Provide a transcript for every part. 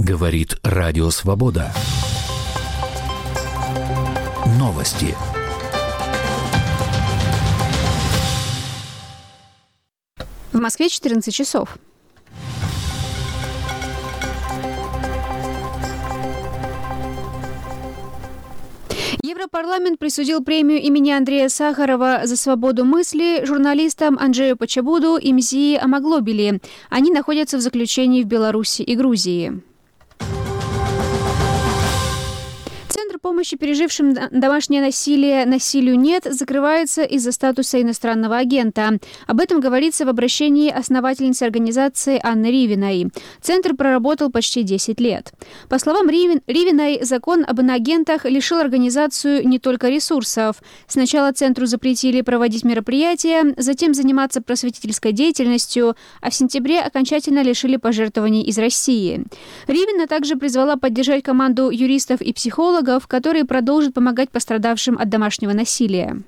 Говорит Радио Свобода. Новости. В Москве 14 часов. Европарламент присудил премию имени Андрея Сахарова за свободу мысли журналистам Анджею Почобуду и Мзии Амаглобили. Они находятся в заключении в Беларуси и Грузии. Центр помощи пережившим домашнее насилие «Насилию нет» закрывается из-за статуса иностранного агента. Об этом говорится в обращении основательницы организации Анны Ривиной. Центр проработал почти 10 лет. По словам Ривиной, закон об иноагентах лишил организацию не только ресурсов. Сначала Центру запретили проводить мероприятия, затем заниматься просветительской деятельностью, а в сентябре окончательно лишили пожертвований из России. Ривина также призвала поддержать команду юристов и психологов, которые продолжат помогать пострадавшим от домашнего насилия.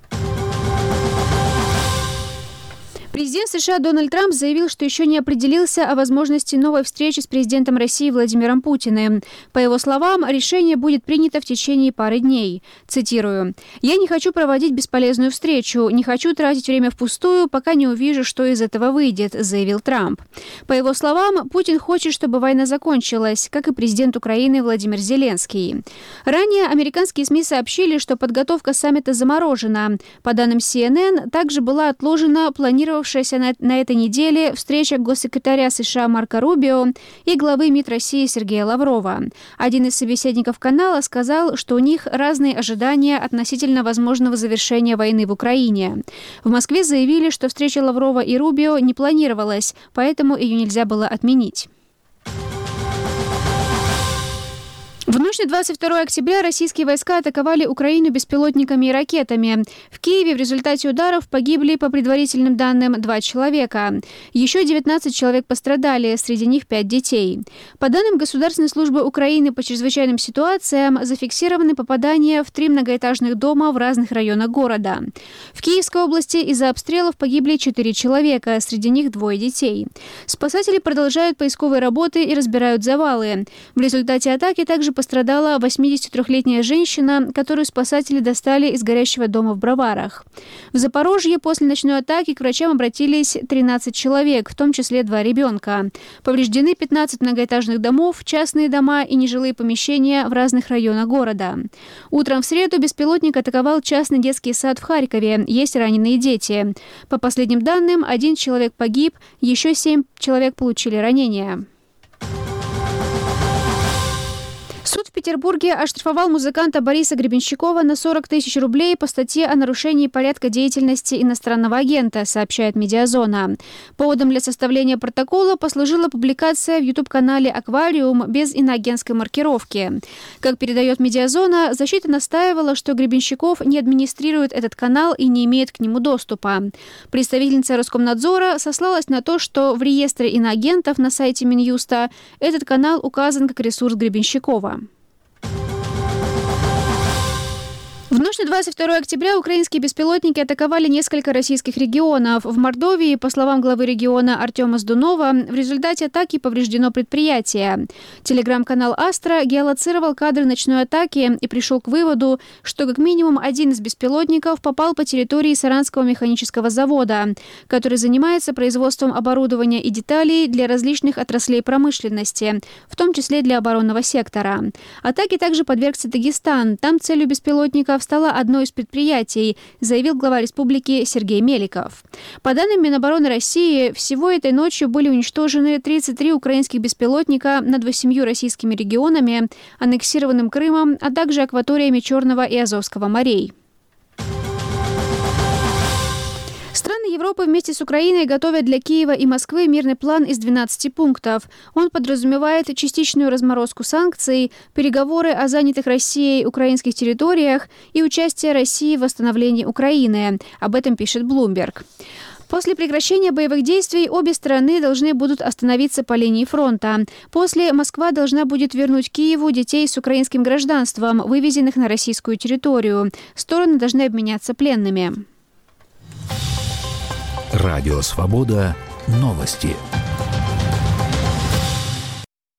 Президент США Дональд Трамп заявил, что еще не определился о возможности новой встречи с президентом России Владимиром Путиным. По его словам, решение будет принято в течение пары дней. Цитирую: «Я не хочу проводить бесполезную встречу, не хочу тратить время впустую, пока не увижу, что из этого выйдет», заявил Трамп. По его словам, Путин хочет, чтобы война закончилась, как и президент Украины Владимир Зеленский. Ранее американские СМИ сообщили, что подготовка саммита заморожена. По данным CNN, также была отложена планировавшаяся на этой неделе встреча госсекретаря США Марко Рубио и главы МИД России Сергея Лаврова. Один из собеседников канала сказал, что у них разные ожидания относительно возможного завершения войны в Украине. В Москве заявили, что встреча Лаврова и Рубио не планировалась, поэтому ее нельзя было отменить. В ночь на 22 октября российские войска атаковали Украину беспилотниками и ракетами. В Киеве в результате ударов погибли, по предварительным данным, 2 человека. Еще 19 человек пострадали, среди них 5 детей. По данным Государственной службы Украины по чрезвычайным ситуациям, зафиксированы попадания в 3 многоэтажных дома в разных районах города. В Киевской области из-за обстрелов погибли 4 человека, среди них 2 детей. Спасатели продолжают поисковые работы и разбирают завалы. В результате атаки также пострадала 83-летняя женщина, которую спасатели достали из горящего дома в Броварах. В Запорожье после ночной атаки к врачам обратились 13 человек, в том числе 2 ребенка. Повреждены 15 многоэтажных домов, частные дома и нежилые помещения в разных районах города. Утром в среду беспилотник атаковал частный детский сад в Харькове. Есть раненые дети. По последним данным, 1 человек погиб, еще 7 человек получили ранения. Суд в Петербурге оштрафовал музыканта Бориса Гребенщикова на 40 тысяч рублей по статье о нарушении порядка деятельности иностранного агента, сообщает «Медиазона». Поводом для составления протокола послужила публикация в YouTube-канале «Аквариум» без иноагентской маркировки. Как передает «Медиазона», защита настаивала, что Гребенщиков не администрирует этот канал и не имеет к нему доступа. Представительница Роскомнадзора сослалась на то, что в реестре иноагентов на сайте Минюста этот канал указан как ресурс Гребенщикова. В ночь на 22 октября украинские беспилотники атаковали несколько российских регионов. В Мордовии, по словам главы региона Артема Сдунова, в результате атаки повреждено предприятие. Телеграм-канал «Астра» геолоцировал кадры ночной атаки и пришел к выводу, что как минимум один из беспилотников попал по территории Саранского механического завода, который занимается производством оборудования и деталей для различных отраслей промышленности, в том числе для оборонного сектора. Атаке также подвергся Дагестан. Там целью беспилотников стало одно из предприятий, заявил глава республики Сергей Меликов. По данным Минобороны России, всего этой ночью были уничтожены 33 украинских беспилотника над 8 российскими регионами, аннексированным Крымом, а также акваториями Черного и Азовского морей. Страны Европы вместе с Украиной готовят для Киева и Москвы мирный план из 12 пунктов. Он подразумевает частичную разморозку санкций, переговоры о занятых Россией украинских территориях и участие России в восстановлении Украины. Об этом пишет Bloomberg. После прекращения боевых действий обе стороны должны будут остановиться по линии фронта. После Москва должна будет вернуть Киеву детей с украинским гражданством, вывезенных на российскую территорию. Стороны должны обменяться пленными. Радио Свобода. Новости.